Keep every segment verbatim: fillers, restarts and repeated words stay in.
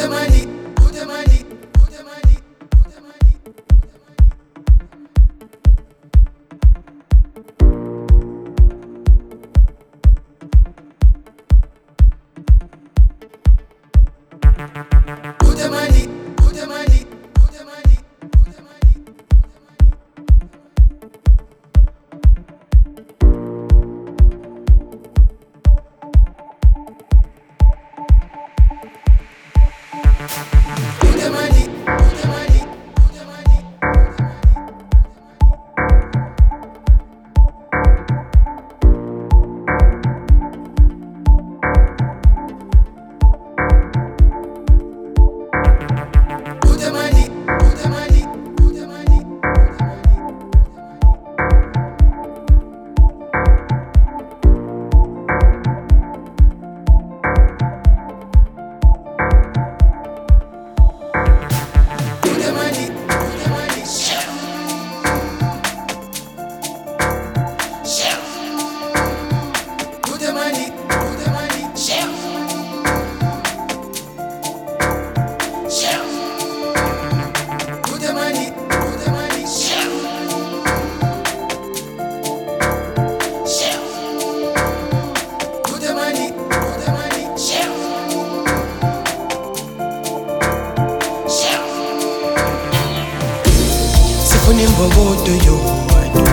Imbogodo yodwa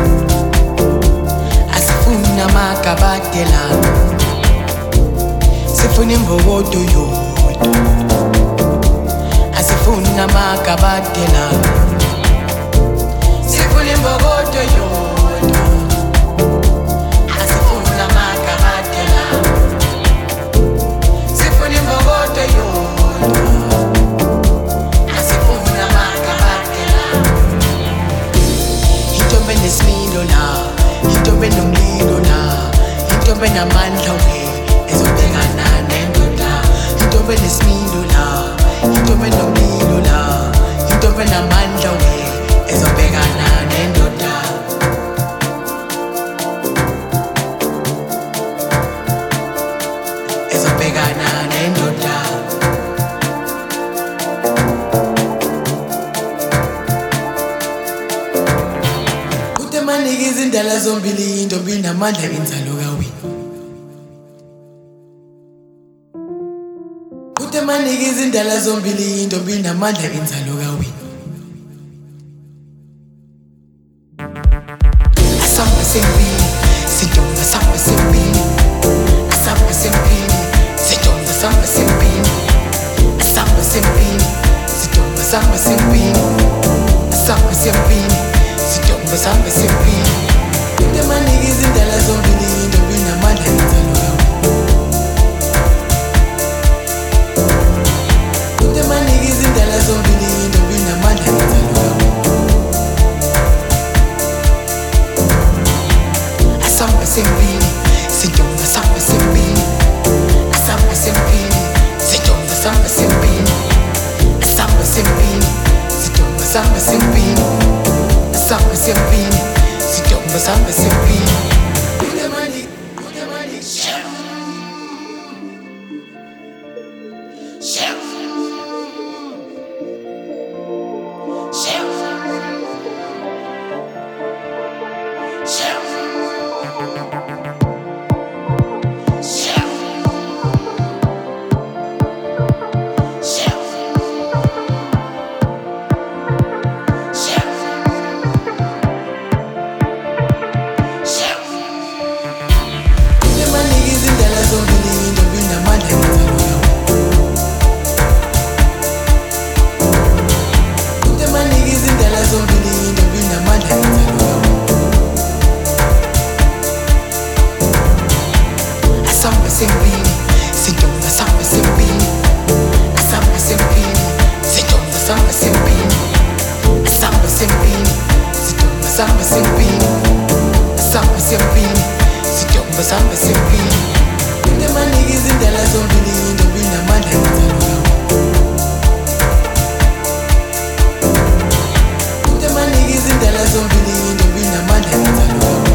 asifuna makabadela, sifuna imbogodo yodwa asifuna makabadela, sifuna imbogodo yodwa asifuna makabadela, sifuna imbogodo yodwa. Nesimilo la, intombi enomlilo la, intombi enamandla we ezobhekana nendoda. Intombi enesimilo la, intombi enomlilo la, intombi enamandla we ezobhekana nendoda. Ezobhekana nendoda. Manike izindala zombili, intombi namandla inzalo kawini. Kuthe manike izindala zombili, intombi namandla inzalo kawini. Asamba sempini, sidonga samba sempini. Asamba sempini, sidonga samba sempini. Asamba sempini, sidonga samba sempini. Asamba sempini. Samba sempini, kuthe manike izindala zombili, intombi namandla inzalo kawini. Kuthe manike izindala zombili, intombi namandla inzalo kawini. Asamba sempini, sidonga samba sempini. Asamba sempini, sidonga samba sempini. Asamba sempini, sidonga samba sempini. Samba sempini, sidonga samba sempini. Kuthe manike, kuthe manike, share, share, share, share, share, share. Samba sempini, sidonga samba sempini. Samba sempini, sidonga samba sempini. Samba sempini, sidonga samba sempini. Samba sempini, sidonga samba sempini. Kuthe manike izindala zombili, intombi namandla inzalo kawini. Kuthe manike izindala zombili, intombi namandla inzalo kawini.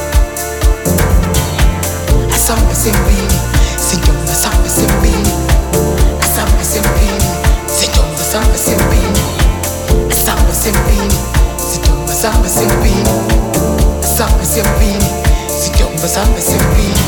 Samba sempini, sidonga samba sempini. Sambe sempini, sambe sempini, sitomba sambe sempini.